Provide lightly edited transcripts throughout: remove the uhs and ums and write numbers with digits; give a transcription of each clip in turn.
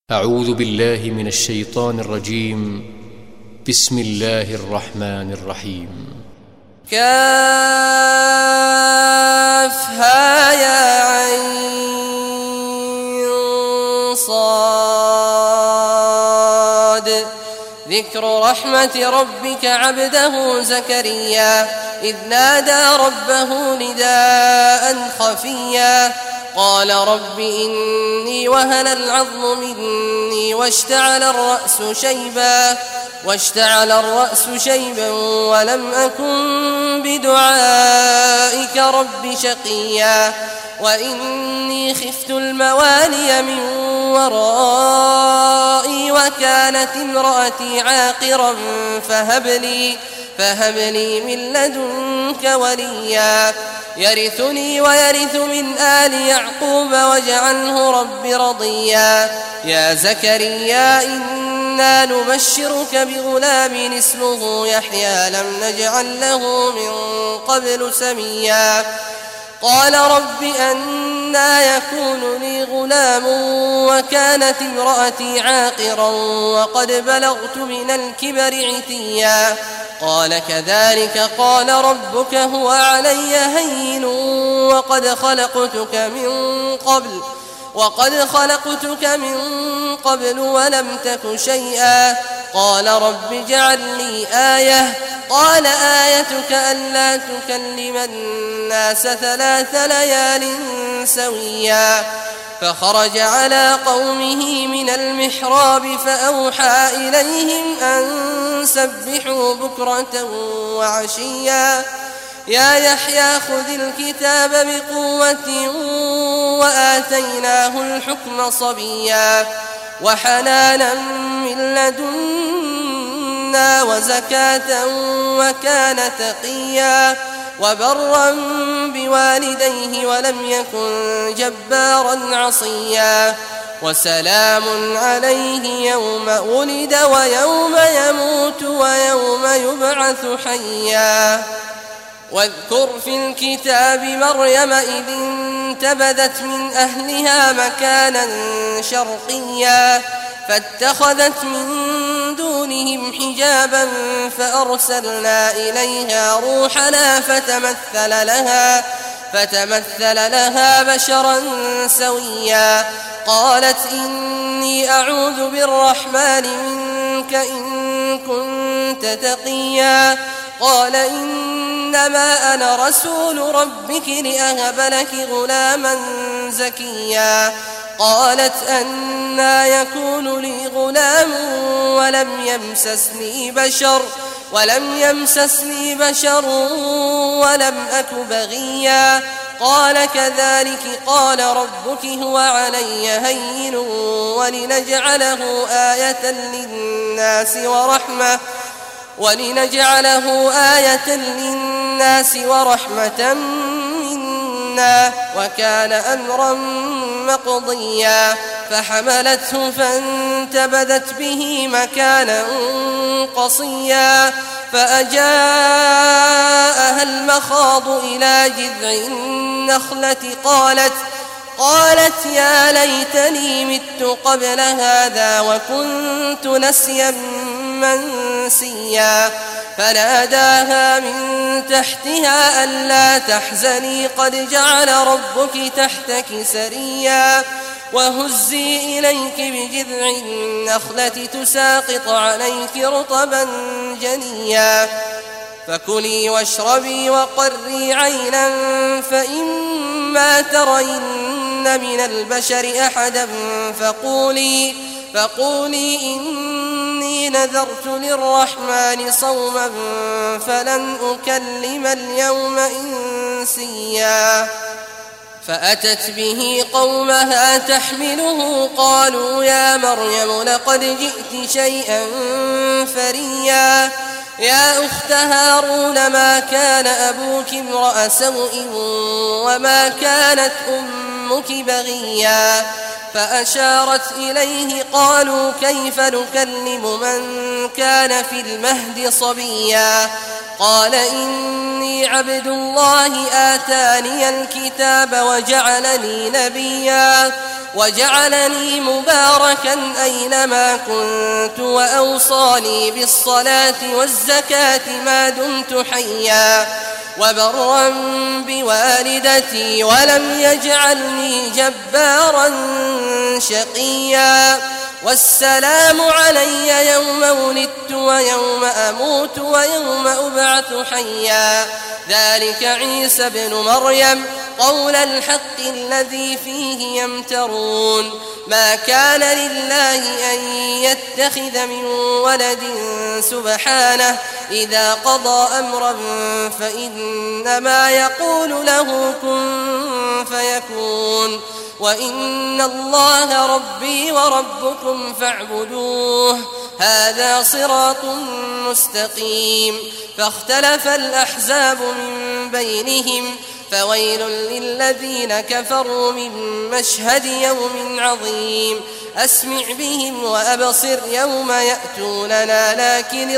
أعوذ بالله من الشيطان الرجيم. بسم الله الرحمن الرحيم. كافها يا عين صاد. ذكر رحمة ربك عبده زكريا إذ نادى ربه نداء خفيا قال رب إني وهن العظم مني واشتعل الرأس شيبا ولم أكن بدعائك رب شقيا وإني خفت الموالي من ورائي وكانت امرأتي عاقرا فهب لي من لدنك وليا يرثني ويرث من آل يعقوب واجعله رب رضيا يا زكريا إنا نبشرك بغلام اسمه يحيى لم نجعل له من قبل سميا قال رب أنى يكون لي غلام وكانت امرأتي عاقرا وقد بلغت من الكبر عتيا قال كذلك قال ربك هو علي هين وقد خلقتك من قبل ولم تك شيئا قال رب اجعل لي آية قال آيتك ألا تكلم الناس 3 ليال سويا فخرج على قومه من المحراب فأوحى إليهم أن سبحوا بكرة وعشيا يا يحيى خذ الكتاب بقوة وآتيناه الحكم صبيا وحنانا من لدنا وزكاة وكان تقيا وبرا بوالديه ولم يكن جبارا عصيا وسلام عليه يوم ولد ويوم يموت ويوم يبعث حيا واذكر في الكتاب مريم إذ انتبذت من أهلها مكانا شرقيا فاتخذت من دونهم حجابا فأرسلنا إليها روحنا فتمثل لها بشرا سويا قالت إني أعوذ بالرحمن منك إن كنت تقيا قال إنما أنا رسول ربك لأهب لك غلاما زكيا قالت أنى يكون لي غلام ولم يمسسني بشر ولم أك بغيا قال كذلك قال ربك هو علي هين ولنجعله آية للناس ورحمة منا وكان أمرا مقضيا فحملته فانتبذت به مكانا قصيا فأجاءها المخاض إلى جذع النخلة قالت يا ليتني مت قبل هذا وكنت نسيا منسيا فناداها من تحتها ألا تحزني قد جعل ربك تحتك سريا وهزي إليك بجذع النخلة تساقط عليك رطبا جنيا فكلي واشربي وقري عينا فإما ترين من البشر أحدا فقولي إني نذرت للرحمن صوما فلن أكلم اليوم إنسيا فأتت به قومها تحمله قالوا يا مريم لقد جئت شيئا فريا يا أخت هارون ما كان أبوك امرأ سوء وما كانت أمك بغيا فأشارت إليه قالوا كيف نكلم من كان في المهد صبيا قال إني عبد الله آتاني الكتاب وجعلني نبيا وجعلني مباركا أينما كنت وأوصاني بالصلاة والزكاة ما دمت حيا وبرا بوالدتي ولم يجعلني جبارا شقيا والسلام علي يوم ولدت ويوم أموت ويوم أبعث حيا ذلك عيسى بن مريم قول الحق الذي فيه يمترون ما كان لله أن يتخذ من ولد سبحانه إذا قضى أمرا فإنما يقول له كن فيكون وإن الله ربي وربكم فاعبدوه هذا صراط مستقيم فاختلف الأحزاب من بينهم فويل للذين كفروا من مشهد يوم عظيم أسمع بهم وأبصر يوم يأتوننا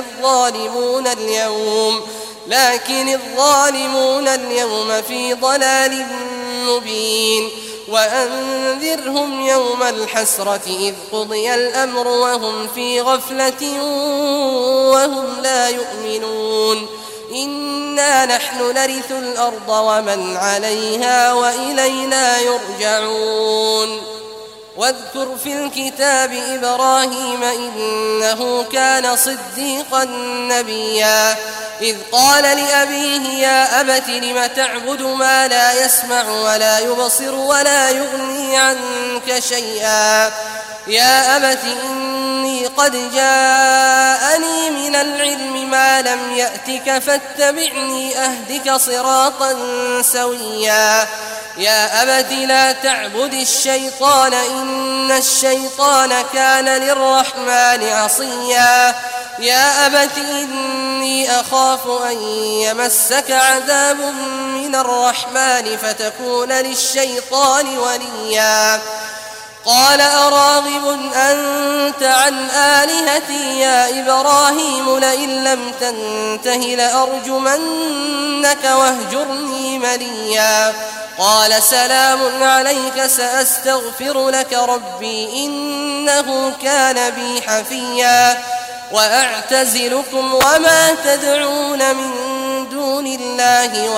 لكن الظالمون اليوم في ضلال مبين وأنذرهم يوم الحسرة إذ قضي الأمر وهم في غفلة وهم لا يؤمنون إنا نحن نرث الأرض ومن عليها وإلينا يرجعون واذكر في الكتاب إبراهيم إنه كان صديقا نبيا إذ قال لأبيه يا أبت لم تعبد ما لا يسمع ولا يبصر ولا يغني عنك شيئا يا أبت إني قد جاءني من العلم ما لم يأتك فاتبعني أهدك صراطا سويا يا أبت لا تعبد الشيطان إن الشيطان كان للرحمن عصيا يا أبت إني أخاف أن يمسك عذاب من الرحمن فتكون للشيطان وليا قال أراغب أنت عن آلهتي يا إبراهيم لئن لم تنته لأرجمنك واهجرني مليا قال سلام عليك سأستغفر لك ربي إنه كان بي حفيا وأعتزلكم وما تدعون من دون الله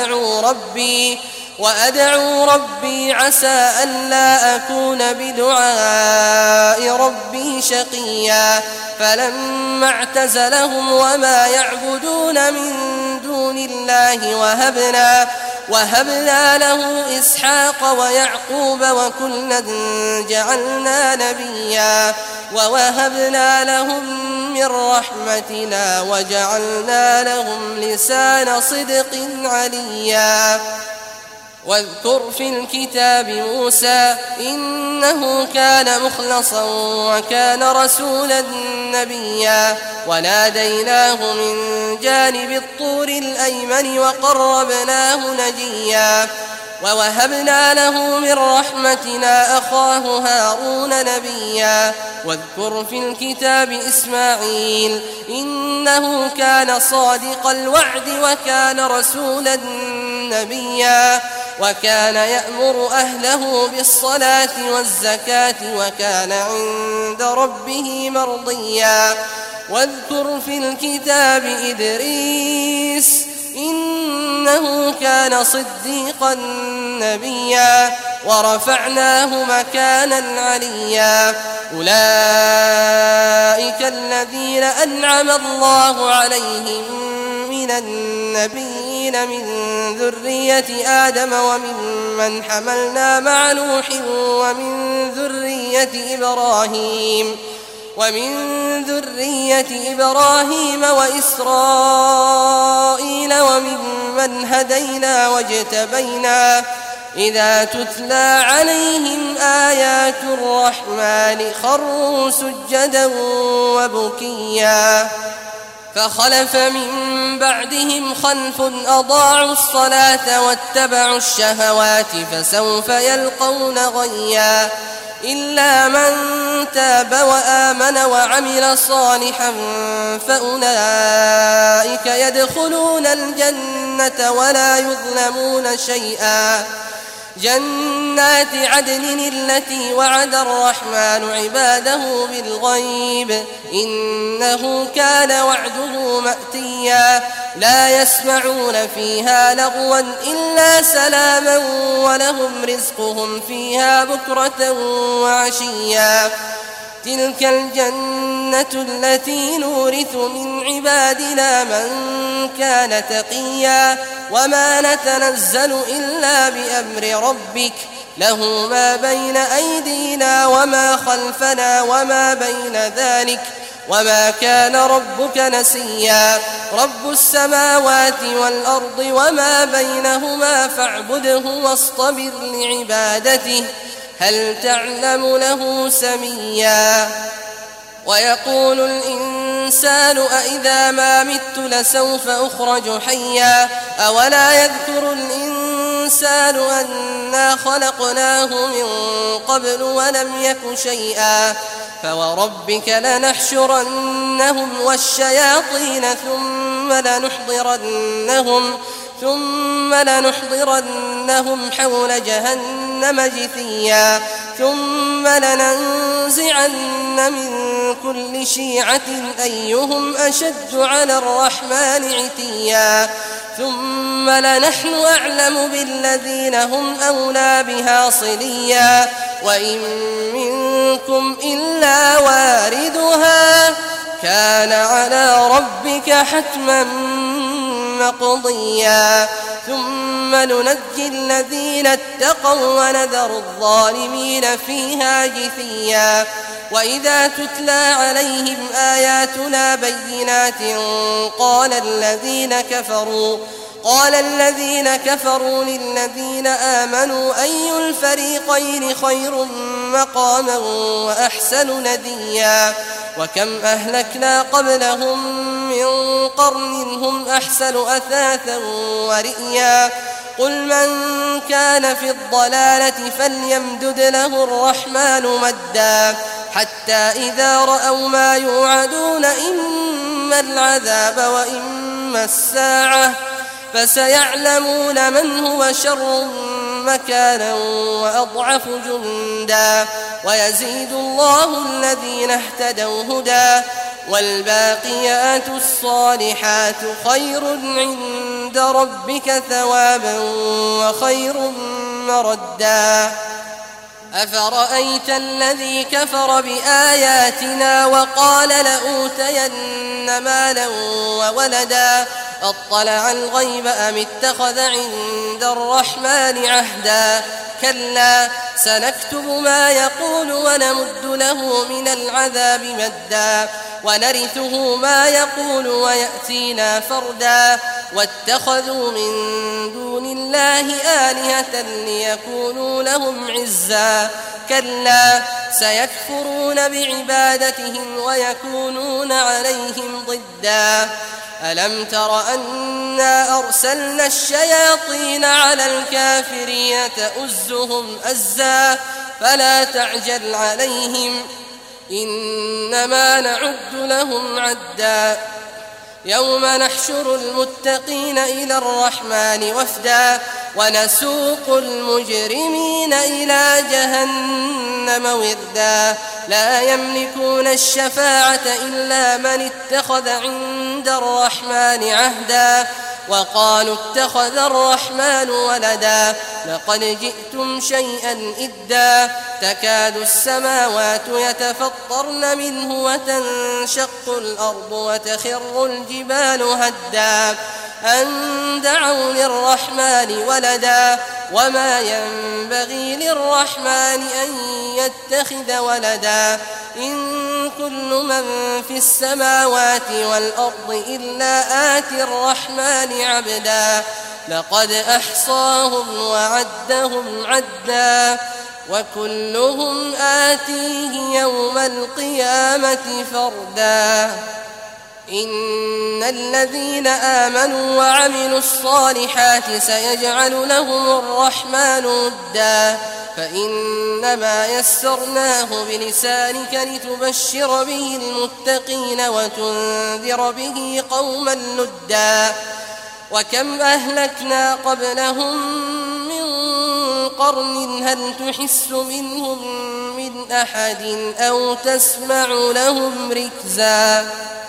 وأدعو ربي عسى ألا أكون بدعاء ربي شقيا فلما اعتزلهم وما يعبدون من دون الله وهبنا له إسحاق ويعقوب وكلا جعلنا نبيا ووهبنا لهم من رحمتنا وجعلنا لهم لسان صدق عليا واذكر في الكتاب موسى إنه كان مخلصا وكان رسولا نبيا وناديناه من جانب الطور الأيمن وقربناه نجيا ووهبنا له من رحمتنا أخاه هارون نبيا واذكر في الكتاب إسماعيل إنه كان صادق الوعد وكان رسولا نبيا وكان يأمر أهله بالصلاة والزكاة وكان عند ربه مرضيا واذكر في الكتاب إدريس إنه كان صديقا نبيا ورفعناه مكانا عليا أولئك الذين أنعم الله عليهم من النبيين من ذرية آدم وممن حملنا مع نوح ومن ذرية إبراهيم وإسرائيل وممن هدينا واجتبينا إذا تتلى عليهم آيات الرحمن خروا سجدا وبكيا فخلف من بعدهم خلف أضاعوا الصلاة واتبعوا الشهوات فسوف يلقون غيا إلا من تاب وآمن وعمل صالحا فأولئك يدخلون الجنة ولا يظلمون شيئا جنات عدن التي وعد الرحمن عباده بالغيب إنه كان وعده مأتيا لا يسمعون فيها لغوا إلا سلاما ولهم رزقهم فيها بكرة وعشيا تلك الجنة التي نورث من عبادنا من كان تقيا وما نتنزل إلا بأمر ربك له ما بين أيدينا وما خلفنا وما بين ذلك وما كان ربك نسيا رب السماوات والأرض وما بينهما فاعبده واصطبر لعبادته هل تعلم له سميا ويقول الإنسان أإذا ما مت لسوف أخرج حيا أولا يذكر الإنسان أنا خلقناه من قبل ولم يك شيئا فوربك لنحشرنهم والشياطين ثم لنحضرنهم حول جهنم جثيا ثم لننزعن من كل شيعة أيهم أشد على الرحمن عتيا ثم لنحن أعلم بالذين هم أولى بها صليا وإن منكم إلا واردها كان على ربك حتما مقضيا ثم ننجي الذين اتقوا ونذر الظالمين فيها جثيا وإذا تتلى عليهم آياتنا بينات قال الذين كفروا للذين آمنوا أي الفريقين خير مقاما وأحسن نديا وكم أهلكنا قبلهم من قرن هم أحسن أثاثا ورئيا قل من كان في الضلالة فليمدد له الرحمن مدا حتى إذا رأوا ما يوعدون إما العذاب وإما الساعة فسيعلمون من هو شر مكانا وأضعف جندا ويزيد الله الذين اهتدوا هدى والباقيات الصالحات خير عند ربك ثوابا وخير مردا أفرأيت الذي كفر بآياتنا وقال لأوتين مالا وولدا أطلع الغيب أم اتخذ عند الرحمن عهدا كلا سنكتب ما يقول ونمد له من العذاب مدا ونرثه ما يقول ويأتينا فردا واتخذوا من دون الله آلهة ليكونوا لهم عزا كلا سيكفرون بعبادتهم ويكونون عليهم ضدا ألم تر أنا أرسلنا الشياطين على الكافرين تؤزهم أزا فلا تعجل عليهم إنما نعد لهم عدا يوم نحشر المتقين إلى الرحمن وفدا ونسوق المجرمين إلى جهنم وردا لا يملكون الشفاعة إلا من اتخذ عند الرحمن عهدا وقالوا اتخذ الرحمن ولدا لقد جئتم شيئا إدا تكاد السماوات يتفطرن منه وتنشق الأرض وتخر الجبال هدا أن دعوا للرحمن ولدا وما ينبغي للرحمن أن يتخذ ولدا إن كل من في السماوات والأرض إلا آتي الرحمن عبدا لقد أحصاهم وعدهم عدا وكلهم آتيه يوم القيامة فردا إن الذين آمنوا وعملوا الصالحات سيجعل لهم الرحمن ودا فإنما يسرناه بلسانك لتبشر به المتقين وتنذر به قوما لدا وكم أهلكنا قبلهم من قرن هل تحس منهم من أحد أو تسمع لهم ركزا